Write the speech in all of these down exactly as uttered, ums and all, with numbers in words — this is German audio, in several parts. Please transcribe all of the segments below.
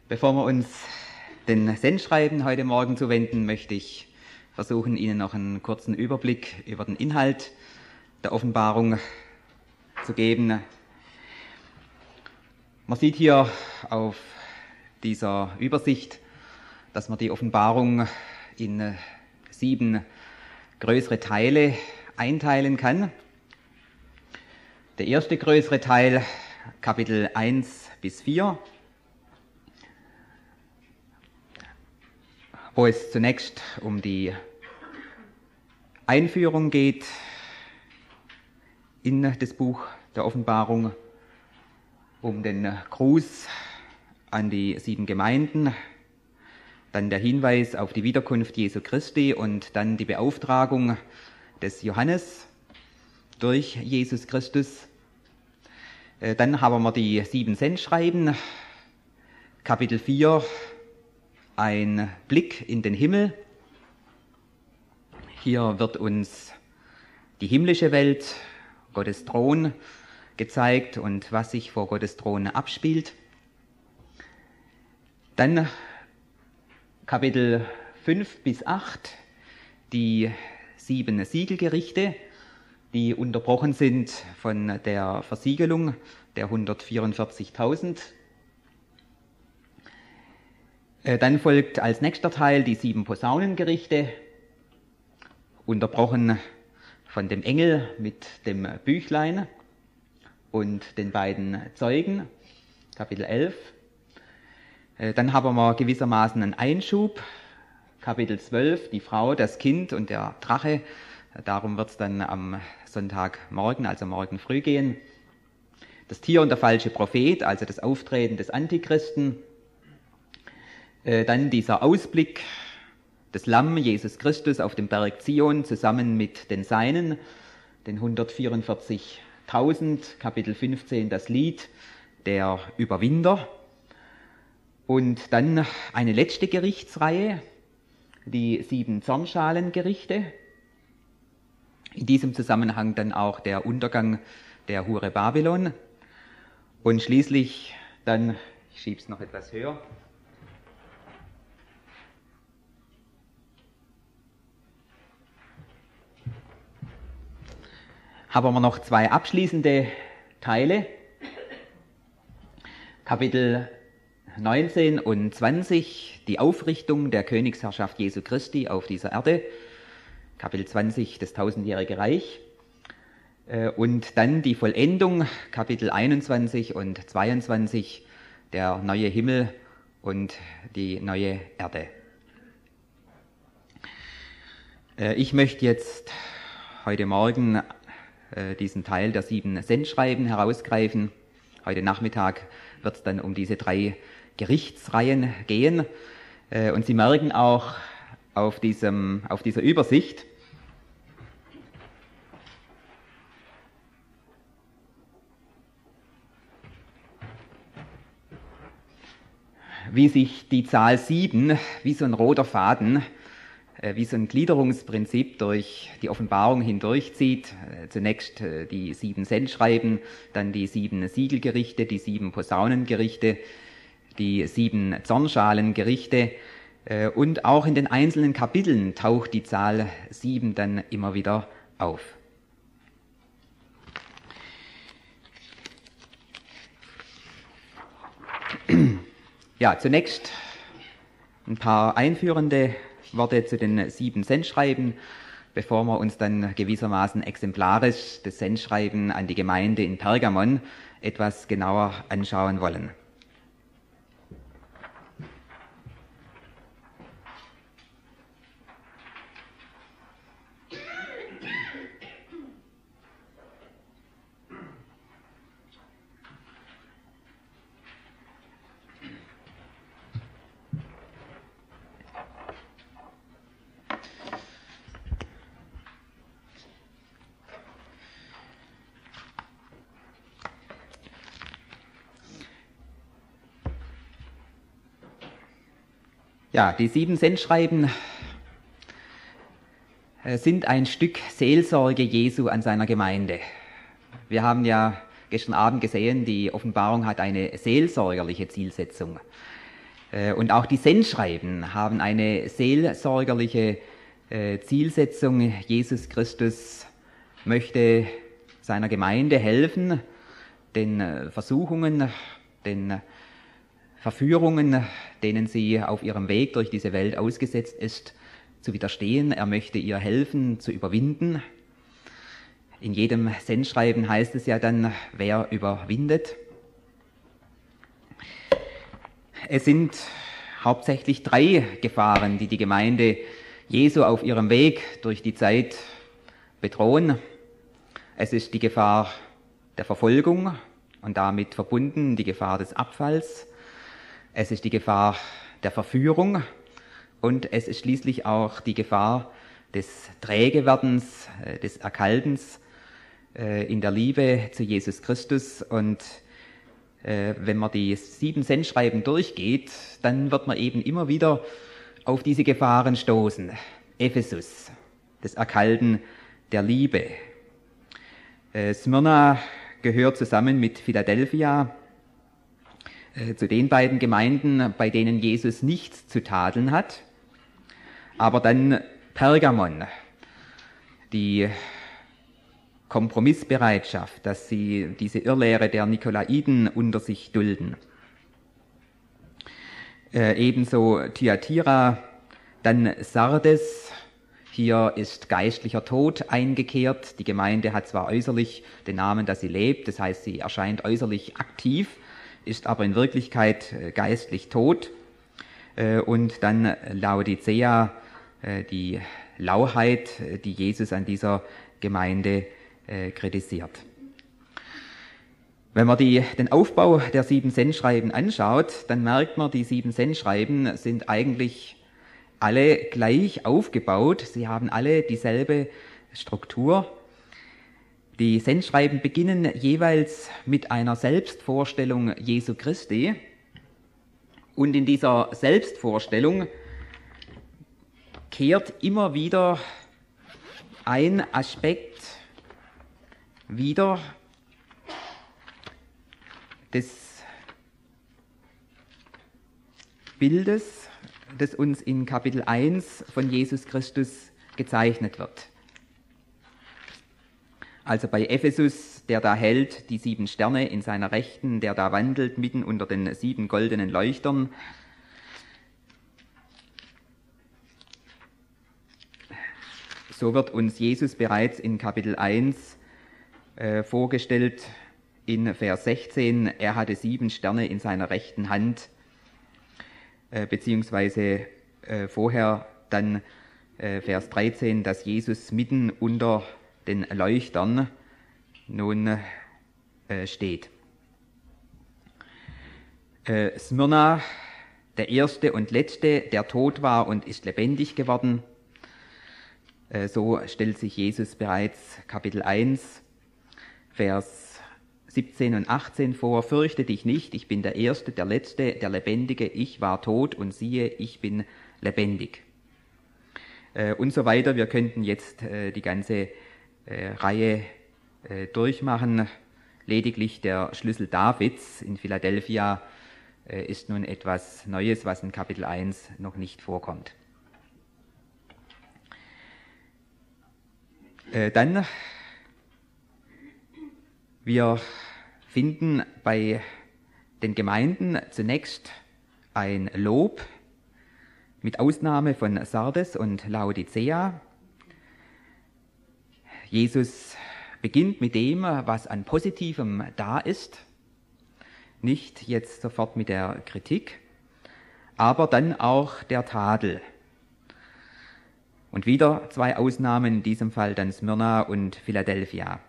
Bevor wir uns den Sendschreiben heute Morgen zuwenden, möchte ich versuchen, Ihnen noch einen kurzen Überblick über den Inhalt der Offenbarung zu geben. Man sieht hier auf dieser Übersicht, dass man die Offenbarung in sieben größere Teile einteilen kann. Der erste größere Teil, Kapitel eins bis vier, wo es zunächst um die Einführung geht in das Buch der Offenbarung, um den Gruß an die sieben Gemeinden, dann der Hinweis auf die Wiederkunft Jesu Christi und dann die Beauftragung des Johannes durch Jesus Christus. Dann haben wir die sieben Sendschreiben, Kapitel vier, ein Blick in den Himmel. Hier wird uns die himmlische Welt, Gottes Thron gezeigt und was sich vor Gottes Thron abspielt. Dann Kapitel fünf bis acht, die sieben Siegelgerichte, die unterbrochen sind von der Versiegelung der hundertvierundvierzigtausend. Dann folgt als nächster Teil die sieben Posaunengerichte, unterbrochen von dem Engel mit dem Büchlein und den beiden Zeugen, Kapitel elf. Dann haben wir gewissermaßen einen Einschub, Kapitel zwölf, die Frau, das Kind und der Drache. Darum wird es dann am Sonntagmorgen, also morgen früh gehen. Das Tier und der falsche Prophet, also das Auftreten des Antichristen. Dann dieser Ausblick des Lamm, Jesus Christus, auf dem Berg Zion zusammen mit den Seinen, den hundertvierundvierzigtausend, Kapitel fünfzehn, das Lied der Überwinder. Und dann eine letzte Gerichtsreihe, die sieben Zornschalengerichte. In diesem Zusammenhang dann auch der Untergang der Hure Babylon. Und schließlich dann, ich schiebe es noch etwas höher, haben wir noch zwei abschließende Teile, Kapitel neunzehn und zwanzig, die Aufrichtung der Königsherrschaft Jesu Christi auf dieser Erde, Kapitel zwanzig, das tausendjährige Reich, und dann die Vollendung, Kapitel einundzwanzig und zweiundzwanzig, der neue Himmel und die neue Erde. Ich möchte jetzt heute Morgen diesen Teil der sieben Sendschreiben herausgreifen. Heute Nachmittag wird es dann um diese drei Gerichtsreihen gehen. Und Sie merken auch auf, diesem, auf dieser Übersicht, wie sich die Zahl sieben wie so ein roter Faden, wie so ein Gliederungsprinzip durch die Offenbarung hindurchzieht. Zunächst die sieben Sendschreiben, dann die sieben Siegelgerichte, die sieben Posaunengerichte, die sieben Zornschalengerichte und auch in den einzelnen Kapiteln taucht die Zahl sieben dann immer wieder auf. Ja, zunächst ein paar einführende Worte zu den sieben Sendschreiben, bevor wir uns dann gewissermaßen exemplarisch das Sendschreiben an die Gemeinde in Pergamon etwas genauer anschauen wollen. Ja, die sieben Sendschreiben sind ein Stück Seelsorge Jesu an seiner Gemeinde. Wir haben ja gestern Abend gesehen, die Offenbarung hat eine seelsorgerliche Zielsetzung. Und auch die Sendschreiben haben eine seelsorgerliche Zielsetzung. Jesus Christus möchte seiner Gemeinde helfen, den Versuchungen, den Verführungen, denen sie auf ihrem Weg durch diese Welt ausgesetzt ist, zu widerstehen. Er möchte ihr helfen, zu überwinden. In jedem Sendschreiben heißt es ja dann, wer überwindet. Es sind hauptsächlich drei Gefahren, die die Gemeinde Jesu auf ihrem Weg durch die Zeit bedrohen. Es ist die Gefahr der Verfolgung und damit verbunden die Gefahr des Abfalls. Es ist die Gefahr der Verführung und es ist schließlich auch die Gefahr des Trägewerdens, des Erkaltens in der Liebe zu Jesus Christus. Und wenn man die sieben Sendschreiben durchgeht, dann wird man eben immer wieder auf diese Gefahren stoßen. Ephesus, das Erkalten der Liebe. Smyrna gehört zusammen mit Philadelphia äh, zu den beiden Gemeinden, bei denen Jesus nichts zu tadeln hat. Aber dann Pergamon, die Kompromissbereitschaft, dass sie diese Irrlehre der Nikolaiten unter sich dulden. Äh, ebenso Thyatira, dann Sardes. Hier ist geistlicher Tod eingekehrt. Die Gemeinde hat zwar äußerlich den Namen, dass sie lebt, das heißt, sie erscheint äußerlich aktiv, ist aber in Wirklichkeit geistlich tot. Und dann Laodicea, die Lauheit, die Jesus an dieser Gemeinde kritisiert. Wenn man die, den Aufbau der sieben Sendschreiben anschaut, dann merkt man, die sieben Sendschreiben sind eigentlich alle gleich aufgebaut. Sie haben alle dieselbe Struktur. Die Sendschreiben beginnen jeweils mit einer Selbstvorstellung Jesu Christi. Und in dieser Selbstvorstellung kehrt immer wieder ein Aspekt wieder des Bildes, das uns in Kapitel eins von Jesus Christus gezeichnet wird. Also bei Ephesus, der da hält die sieben Sterne in seiner Rechten, der da wandelt mitten unter den sieben goldenen Leuchtern. So wird uns Jesus bereits in Kapitel eins äh, vorgestellt, in Vers sechzehn, er hatte sieben Sterne in seiner rechten Hand, äh, beziehungsweise äh, vorher dann äh, Vers dreizehn, dass Jesus mitten unter den Leuchtern nun äh, steht. Äh, Smyrna, der erste und letzte, der tot war und ist lebendig geworden. Äh, so stellt sich Jesus bereits Kapitel eins, Vers siebzehn und achtzehn vor. Fürchte dich nicht, ich bin der Erste, der Letzte, der Lebendige, ich war tot und siehe, ich bin lebendig. Äh, und so weiter. Wir könnten jetzt äh, die ganze äh, Reihe äh, durchmachen. Lediglich der Schlüssel Davids in Philadelphia äh, ist nun etwas Neues, was in Kapitel eins noch nicht vorkommt. Äh, dann, wir finden bei den Gemeinden zunächst ein Lob, mit Ausnahme von Sardes und Laodicea. Jesus beginnt mit dem, was an Positivem da ist, nicht jetzt sofort mit der Kritik, aber dann auch der Tadel. Und wieder zwei Ausnahmen, in diesem Fall dann Smyrna und Philadelphia.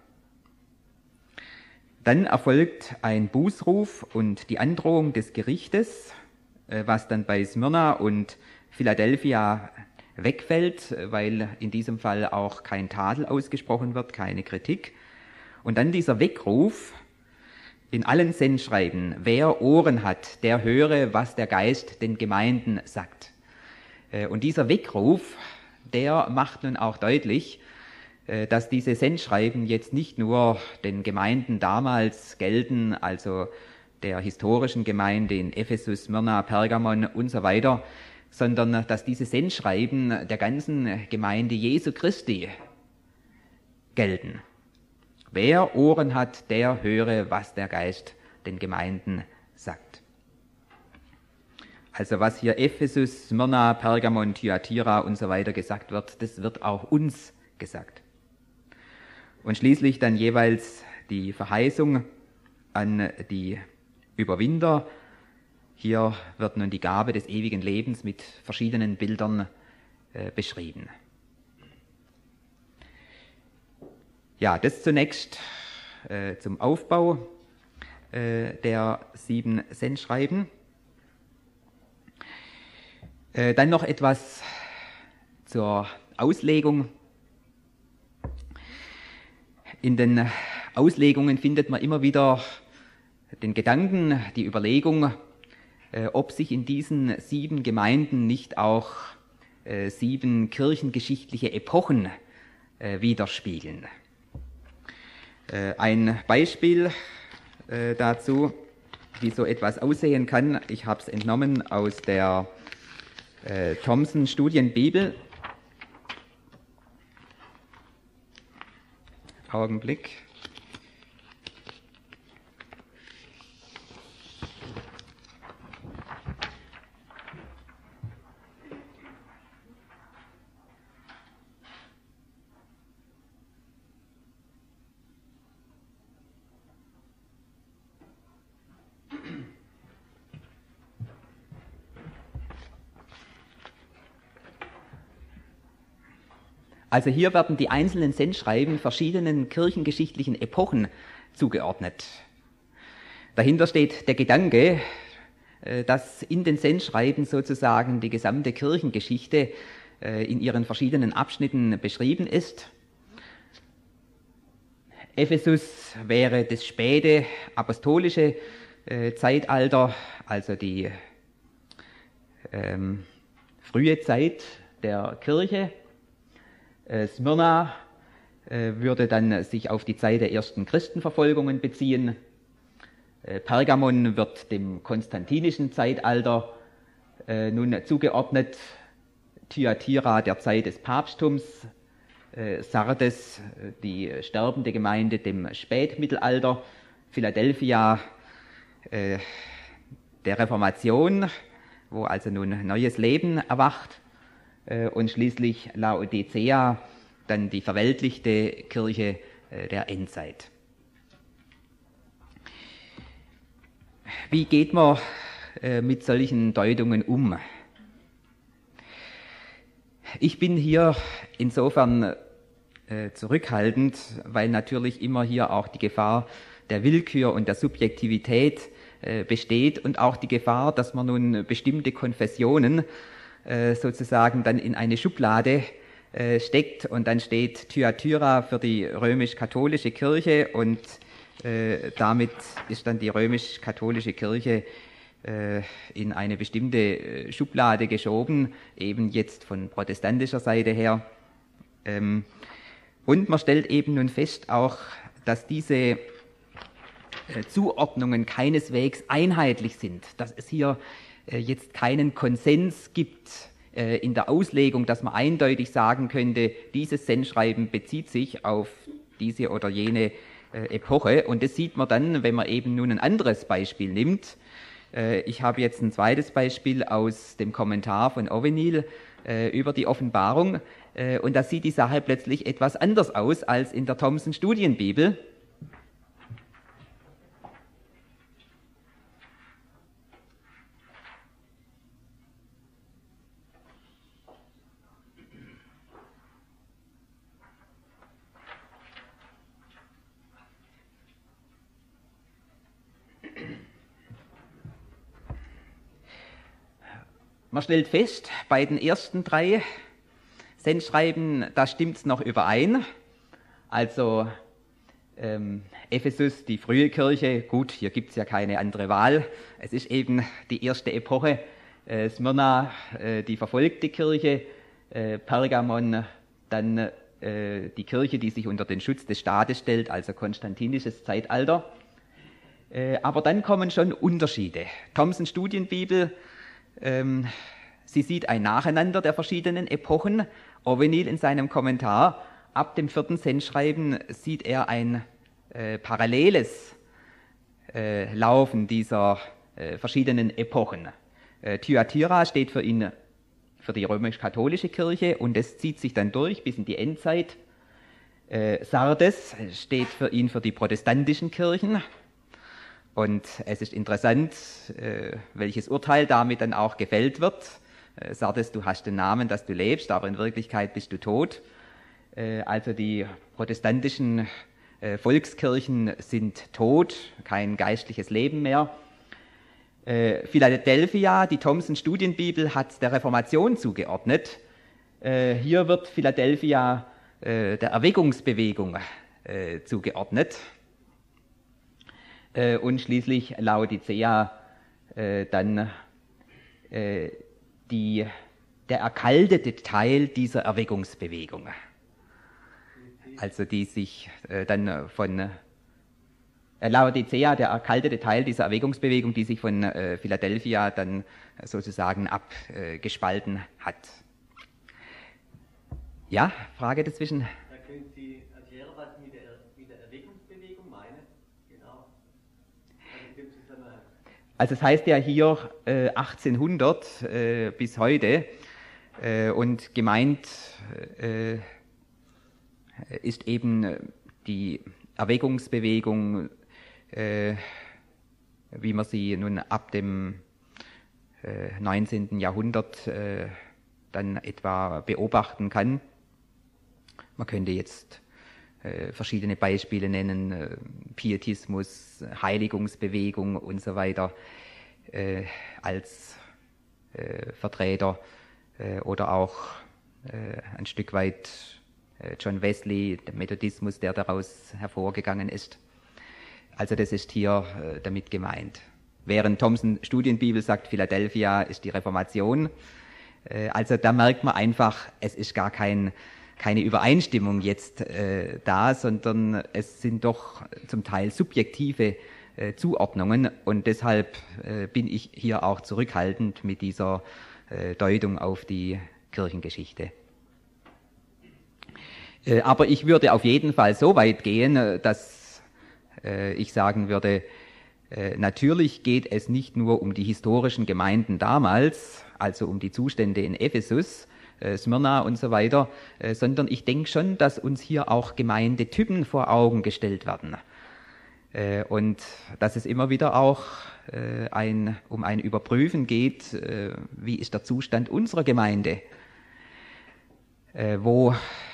Dann erfolgt ein Bußruf und die Androhung des Gerichtes, was dann bei Smyrna und Philadelphia wegfällt, weil in diesem Fall auch kein Tadel ausgesprochen wird, keine Kritik. Und dann dieser Weckruf in allen Sendschreiben, wer Ohren hat, der höre, was der Geist den Gemeinden sagt. Und dieser Weckruf, der macht nun auch deutlich, dass diese Sendschreiben jetzt nicht nur den Gemeinden damals gelten, also der historischen Gemeinde in Ephesus, Smyrna, Pergamon und so weiter, sondern dass diese Sendschreiben der ganzen Gemeinde Jesu Christi gelten. Wer Ohren hat, der höre, was der Geist den Gemeinden sagt. Also was hier Ephesus, Smyrna, Pergamon, Thyatira und so weiter gesagt wird, das wird auch uns gesagt. Und schließlich dann jeweils die Verheißung an die Überwinder. Hier wird nun die Gabe des ewigen Lebens mit verschiedenen Bildern äh, beschrieben. Ja, das zunächst äh, zum Aufbau äh, der sieben Sendschreiben. Äh, dann noch etwas zur Auslegung. In den Auslegungen findet man immer wieder den Gedanken, die Überlegung, äh, ob sich in diesen sieben Gemeinden nicht auch äh, sieben kirchengeschichtliche Epochen äh, widerspiegeln. Äh, ein Beispiel äh, dazu, wie so etwas aussehen kann, ich habe es entnommen aus der äh, Thomson Studienbibel. Augenblick. Also hier werden die einzelnen Sendschreiben verschiedenen kirchengeschichtlichen Epochen zugeordnet. Dahinter steht der Gedanke, dass in den Sendschreiben sozusagen die gesamte Kirchengeschichte in ihren verschiedenen Abschnitten beschrieben ist. Ephesus wäre das späte apostolische Zeitalter, also die ähm, frühe Zeit der Kirche. Smyrna äh, würde dann sich auf die Zeit der ersten Christenverfolgungen beziehen. Äh, Pergamon wird dem konstantinischen Zeitalter äh, nun zugeordnet. Thyatira der Zeit des Papsttums. Äh, Sardes, die sterbende Gemeinde, dem Spätmittelalter. Philadelphia äh, der Reformation, wo also nun neues Leben erwacht. Und schließlich Laodicea, dann die verweltlichte Kirche der Endzeit. Wie geht man mit solchen Deutungen um? Ich bin hier insofern zurückhaltend, weil natürlich immer hier auch die Gefahr der Willkür und der Subjektivität besteht und auch die Gefahr, dass man nun bestimmte Konfessionen sozusagen dann in eine Schublade äh, steckt und dann steht Thyatira für die römisch-katholische Kirche und äh, damit ist dann die römisch-katholische Kirche äh, in eine bestimmte äh, Schublade geschoben, eben jetzt von protestantischer Seite her. Ähm, und man stellt eben nun fest auch, dass diese äh, Zuordnungen keineswegs einheitlich sind, dass es hier jetzt keinen Konsens gibt äh, in der Auslegung, dass man eindeutig sagen könnte, dieses Sendschreiben bezieht sich auf diese oder jene äh, Epoche. Und das sieht man dann, wenn man eben nun ein anderes Beispiel nimmt. Äh, ich habe jetzt ein zweites Beispiel aus dem Kommentar von Ovenil äh, über die Offenbarung. Äh, und da sieht die Sache plötzlich etwas anders aus als in der Thomson Studienbibel. Man stellt fest, bei den ersten drei Sendschreiben, da stimmt es noch überein. Also ähm, Ephesus, die frühe Kirche, gut, hier gibt es ja keine andere Wahl. Es ist eben die erste Epoche. Äh, Smyrna, äh, die verfolgte Kirche. Äh, Pergamon, dann äh, die Kirche, die sich unter den Schutz des Staates stellt, also konstantinisches Zeitalter. Äh, aber dann kommen schon Unterschiede. Thomsons Studienbibel, ähm, sie sieht ein Nacheinander der verschiedenen Epochen. Owenil in seinem Kommentar ab dem vierten Sendschreiben sieht er ein äh, paralleles äh, Laufen dieser äh, verschiedenen Epochen. Äh, Thyatira steht für ihn für die römisch-katholische Kirche und es zieht sich dann durch bis in die Endzeit. Äh, Sardes steht für ihn für die protestantischen Kirchen. Und es ist interessant, äh, welches Urteil damit dann auch gefällt wird. Äh, Sardes, du hast den Namen, dass du lebst, aber in Wirklichkeit bist du tot. Äh, also die protestantischen äh, Volkskirchen sind tot, kein geistliches Leben mehr. Äh, Philadelphia, die Thomson Studienbibel, hat der Reformation zugeordnet. Äh, hier wird Philadelphia äh, der Erweckungsbewegung äh, zugeordnet. Äh, und schließlich Laodicea äh, dann äh, die, der erkaltete Teil dieser Erweckungsbewegung. Also die sich äh, dann von äh, Laodicea, der erkaltete Teil dieser Erweckungsbewegung, die sich von äh, Philadelphia dann sozusagen abgespalten äh, hat. Ja, Frage dazwischen? Da können Sie erklären, was Sie mit der, mit der Erweckungsbewegung meinen? Genau. Also es heißt ja hier äh, achtzehnhundert äh, bis heute äh, und gemeint äh, ist eben die Erweckungsbewegung, äh, wie man sie nun ab dem äh, neunzehnten Jahrhundert äh, dann etwa beobachten kann. Man könnte jetzt äh, verschiedene Beispiele nennen, äh, Pietismus, Heiligungsbewegung und so weiter äh, als äh, Vertreter äh, oder auch äh, ein Stück weit äh, John Wesley, der Methodismus, der daraus hervorgegangen ist. Also das ist hier äh, damit gemeint. Während Thomson Studienbibel sagt, Philadelphia ist die Reformation. Äh, also da merkt man einfach, es ist gar kein keine Übereinstimmung jetzt äh, da, sondern es sind doch zum Teil subjektive äh, Zuordnungen und deshalb äh, bin ich hier auch zurückhaltend mit dieser äh, Deutung auf die Kirchengeschichte. Äh, aber ich würde auf jeden Fall so weit gehen, äh, dass äh, ich sagen würde, äh, natürlich geht es nicht nur um die historischen Gemeinden damals, also um die Zustände in Ephesus, Smyrna und so weiter, sondern ich denke schon, dass uns hier auch Gemeindetypen vor Augen gestellt werden. Und dass es immer wieder auch ein, um ein Überprüfen geht, wie ist der Zustand unserer Gemeinde, wo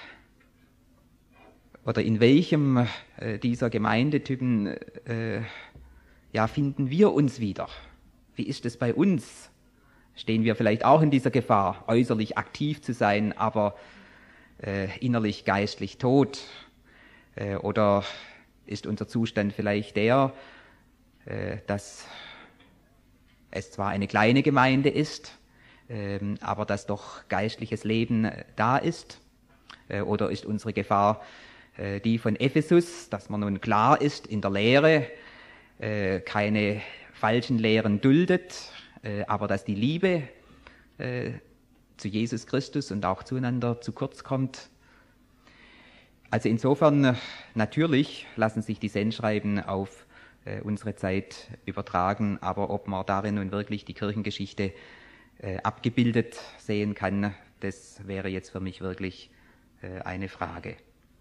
oder in welchem dieser Gemeindetypen ja, finden wir uns wieder? Wie ist es bei uns? Stehen wir vielleicht auch in dieser Gefahr, äußerlich aktiv zu sein, aber äh, innerlich geistlich tot? Äh, oder ist unser Zustand vielleicht der, äh, dass es zwar eine kleine Gemeinde ist, äh, aber dass doch geistliches Leben äh, da ist? Äh, oder ist unsere Gefahr äh, die von Ephesus, dass man nun klar ist in der Lehre, äh, keine falschen Lehren duldet, aber dass die Liebe äh, zu Jesus Christus und auch zueinander zu kurz kommt. Also insofern, natürlich lassen sich die Sendschreiben auf äh, unsere Zeit übertragen, aber ob man darin nun wirklich die Kirchengeschichte äh, abgebildet sehen kann, das wäre jetzt für mich wirklich äh, eine Frage.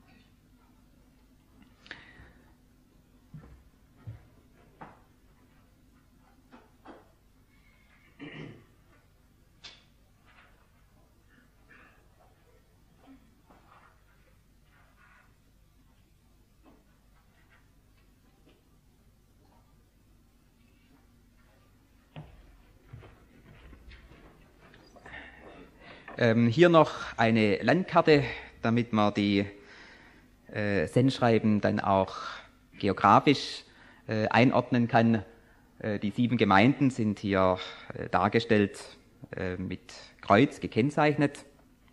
Ähm, hier noch eine Landkarte, damit man die äh, Sendschreiben dann auch geografisch äh, einordnen kann. Äh, die sieben Gemeinden sind hier äh, dargestellt äh, mit Kreuz gekennzeichnet.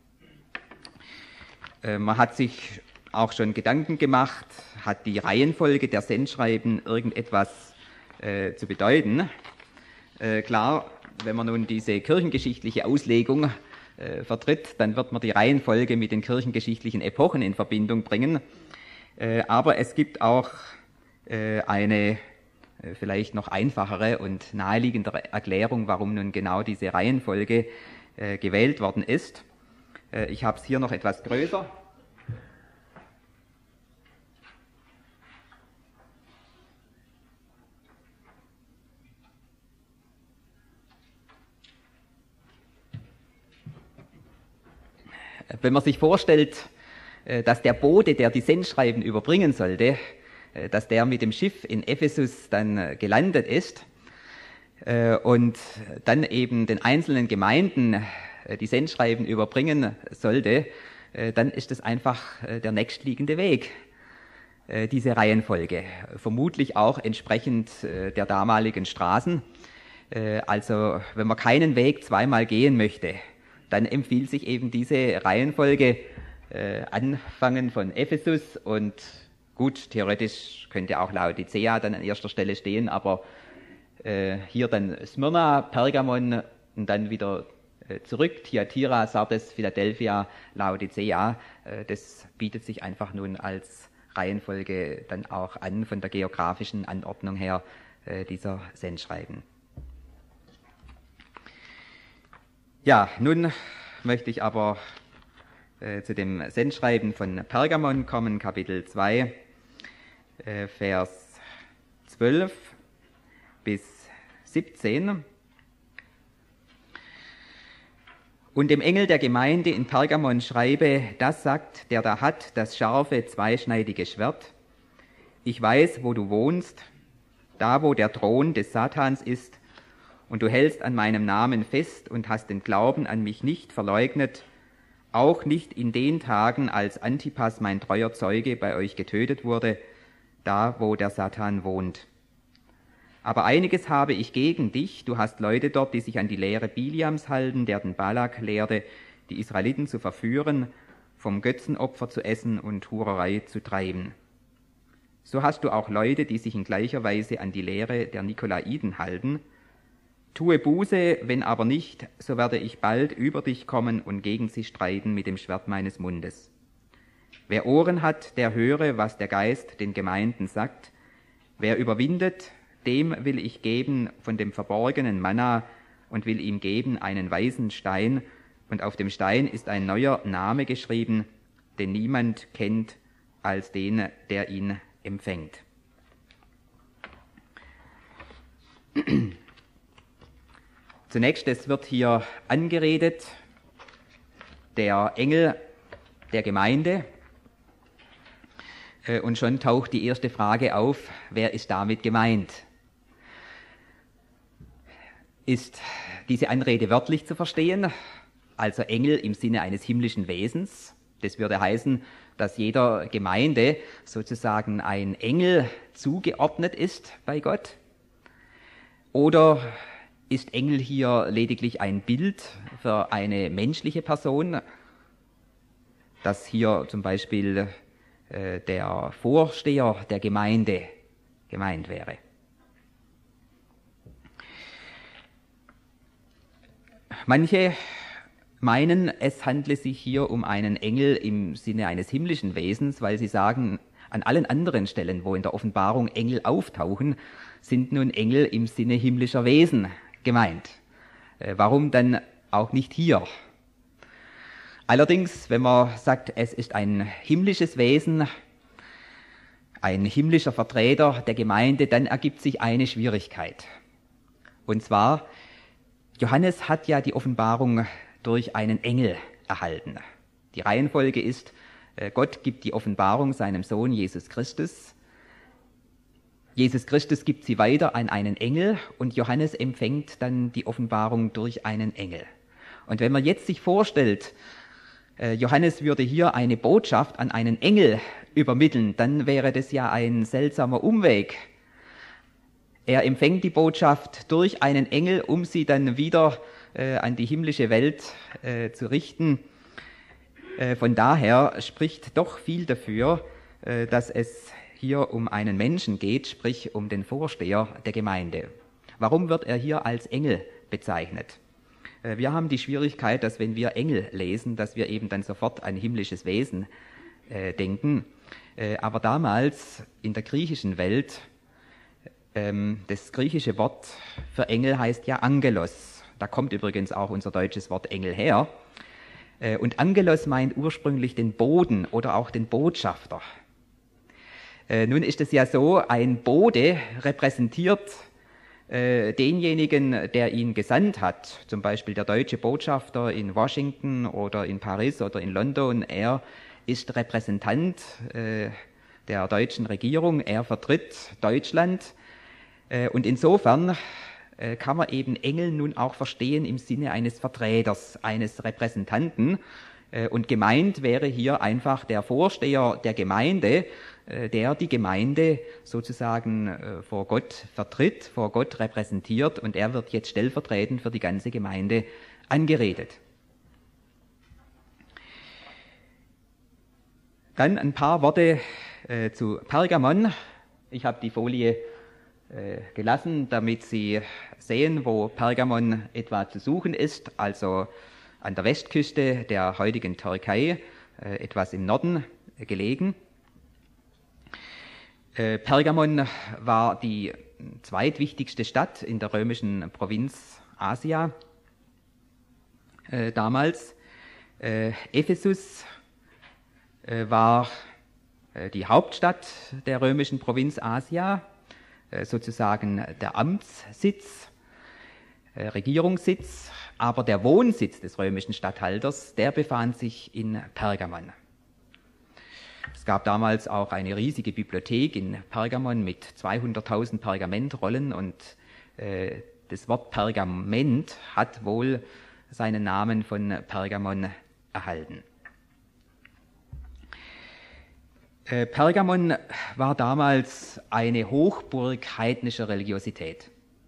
Äh, man hat sich auch schon Gedanken gemacht, hat die Reihenfolge der Sendschreiben irgendetwas äh, zu bedeuten. Äh, klar, wenn man nun diese kirchengeschichtliche Auslegung äh, vertritt, dann wird man die Reihenfolge mit den kirchengeschichtlichen Epochen in Verbindung bringen. Äh, aber es gibt auch äh, eine äh, vielleicht noch einfachere und naheliegendere Erklärung, warum nun genau diese Reihenfolge äh, gewählt worden ist. Äh, ich habe es hier noch etwas größer. Wenn man sich vorstellt, dass der Bote, der die Sendschreiben überbringen sollte, dass der mit dem Schiff in Ephesus dann gelandet ist und dann eben den einzelnen Gemeinden die Sendschreiben überbringen sollte, dann ist es einfach der nächstliegende Weg, diese Reihenfolge. Vermutlich auch entsprechend der damaligen Straßen. Also wenn man keinen Weg zweimal gehen möchte, dann empfiehlt sich eben diese Reihenfolge, äh, anfangen von Ephesus und gut, theoretisch könnte auch Laodicea dann an erster Stelle stehen, aber äh, hier dann Smyrna, Pergamon und dann wieder äh, zurück, Thyatira, Sardes, Philadelphia, Laodicea, äh, das bietet sich einfach nun als Reihenfolge dann auch an, von der geografischen Anordnung her äh, dieser Sendschreiben. Ja, nun möchte ich aber äh, zu dem Sendschreiben von Pergamon kommen, Kapitel zwei, äh, Vers zwölf bis siebzehn. Und dem Engel der Gemeinde in Pergamon schreibe, das sagt, der da hat das scharfe, zweischneidige Schwert. Ich weiß, wo du wohnst, da wo der Thron des Satans ist, und du hältst an meinem Namen fest und hast den Glauben an mich nicht verleugnet, auch nicht in den Tagen, als Antipas, mein treuer Zeuge, bei euch getötet wurde, da wo der Satan wohnt. Aber einiges habe ich gegen dich, du hast Leute dort, die sich an die Lehre Biliams halten, der den Balak lehrte, die Israeliten zu verführen, vom Götzenopfer zu essen und Hurerei zu treiben. So hast du auch Leute, die sich in gleicher Weise an die Lehre der Nikolaiten halten. Tue Buße, wenn aber nicht, so werde ich bald über dich kommen und gegen sie streiten mit dem Schwert meines Mundes. Wer Ohren hat, der höre, was der Geist den Gemeinden sagt. Wer überwindet, dem will ich geben von dem verborgenen Manna und will ihm geben einen weißen Stein, und auf dem Stein ist ein neuer Name geschrieben, den niemand kennt als den, der ihn empfängt. Zunächst, es wird hier angeredet, der Engel der Gemeinde, und schon taucht die erste Frage auf, wer ist damit gemeint? Ist diese Anrede wörtlich zu verstehen, also Engel im Sinne eines himmlischen Wesens? Das würde heißen, dass jeder Gemeinde sozusagen ein Engel zugeordnet ist bei Gott? Oder ist Engel hier lediglich ein Bild für eine menschliche Person, dass hier zum Beispiel äh, der Vorsteher der Gemeinde gemeint wäre? Manche meinen, es handle sich hier um einen Engel im Sinne eines himmlischen Wesens, weil sie sagen, an allen anderen Stellen, wo in der Offenbarung Engel auftauchen, sind nun Engel im Sinne himmlischer Wesen gemeint. Äh, warum dann auch nicht hier? Allerdings, wenn man sagt, es ist ein himmlisches Wesen, ein himmlischer Vertreter der Gemeinde, dann ergibt sich eine Schwierigkeit. Und zwar, Johannes hat ja die Offenbarung durch einen Engel erhalten. Die Reihenfolge ist, äh, Gott gibt die Offenbarung seinem Sohn Jesus Christus. Jesus Christus gibt sie weiter an einen Engel und Johannes empfängt dann die Offenbarung durch einen Engel. Und wenn man jetzt sich vorstellt, Johannes würde hier eine Botschaft an einen Engel übermitteln, dann wäre das ja ein seltsamer Umweg. Er empfängt die Botschaft durch einen Engel, um sie dann wieder äh, an die himmlische Welt äh, zu richten. Äh, von daher spricht doch viel dafür, äh, dass es hier um einen Menschen geht, sprich um den Vorsteher der Gemeinde. Warum wird er hier als Engel bezeichnet? Wir haben die Schwierigkeit, dass wenn wir Engel lesen, dass wir eben dann sofort an himmlisches Wesen äh, denken. Äh, aber damals in der griechischen Welt, ähm, das griechische Wort für Engel heißt ja Angelos. Da kommt übrigens auch unser deutsches Wort Engel her. Äh, und Angelos meint ursprünglich den Boten oder auch den Botschafter. Äh, nun ist es ja so, ein Bote repräsentiert denjenigen, der ihn gesandt hat, zum Beispiel der deutsche Botschafter in Washington oder in Paris oder in London, er ist Repräsentant äh, der deutschen Regierung, er vertritt Deutschland äh, und insofern äh, kann man eben Engel nun auch verstehen im Sinne eines Vertreters, eines Repräsentanten äh, und gemeint wäre hier einfach der Vorsteher der Gemeinde, der die Gemeinde sozusagen vor Gott vertritt, vor Gott repräsentiert und er wird jetzt stellvertretend für die ganze Gemeinde angeredet. Dann ein paar Worte äh, zu Pergamon. Ich habe die Folie äh, gelassen, damit Sie sehen, wo Pergamon etwa zu suchen ist, also an der Westküste der heutigen Türkei, äh, etwas im Norden äh, gelegen. Pergamon war die zweitwichtigste Stadt in der römischen Provinz Asia äh, damals. Äh, Ephesus äh, war äh, die Hauptstadt der römischen Provinz Asia, äh, sozusagen der Amtssitz, äh, Regierungssitz, aber der Wohnsitz des römischen Statthalters, der befand sich in Pergamon. Es gab damals auch eine riesige Bibliothek in Pergamon mit zweihunderttausend Pergamentrollen und äh, das Wort Pergament hat wohl seinen Namen von Pergamon erhalten. Äh, Pergamon war damals eine Hochburg heidnischer Religiosität.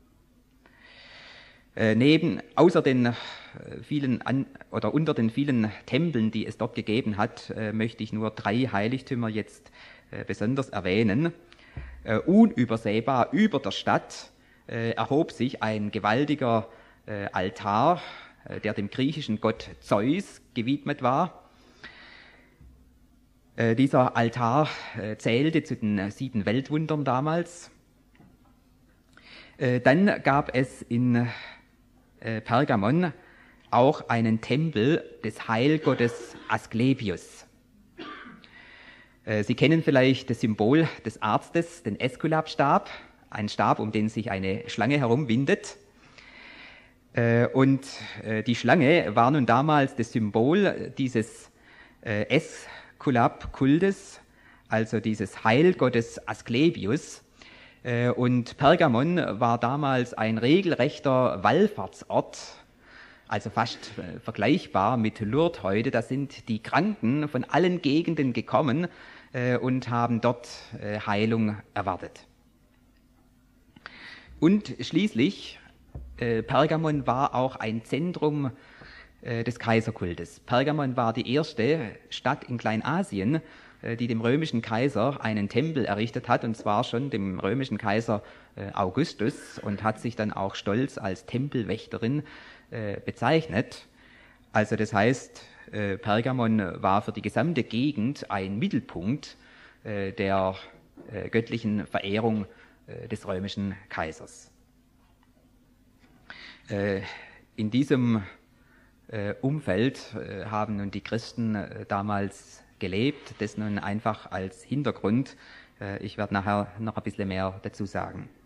Äh, neben, außer den vielen an, oder unter den vielen Tempeln, die es dort gegeben hat, äh, möchte ich nur drei Heiligtümer jetzt äh, besonders erwähnen. Äh, unübersehbar über der Stadt äh, erhob sich ein gewaltiger äh, Altar, äh, der dem griechischen Gott Zeus gewidmet war. Äh, dieser Altar äh, zählte zu den sieben Weltwundern damals. Äh, dann gab es in äh, Pergamon auch einen Tempel des Heilgottes Asklepios. Sie kennen vielleicht das Symbol des Arztes, den Äskulapstab, ein Stab, um den sich eine Schlange herumwindet. Und die Schlange war nun damals das Symbol dieses Äskulap-Kultes, also dieses Heilgottes Asklepios. Und Pergamon war damals ein regelrechter Wallfahrtsort, also fast äh, vergleichbar mit Lourdes heute. Da sind die Kranken von allen Gegenden gekommen äh, und haben dort äh, Heilung erwartet. Und schließlich, äh, Pergamon war auch ein Zentrum äh, des Kaiserkultes. Pergamon war die erste Stadt in Kleinasien, äh, die dem römischen Kaiser einen Tempel errichtet hat, und zwar schon dem römischen Kaiser äh, Augustus, und hat sich dann auch stolz als Tempelwächterin bezeichnet. Also das heißt, Pergamon war für die gesamte Gegend ein Mittelpunkt der göttlichen Verehrung des römischen Kaisers. In diesem Umfeld haben nun die Christen damals gelebt, das nun einfach als Hintergrund. Ich werde nachher noch ein bisschen mehr dazu sagen.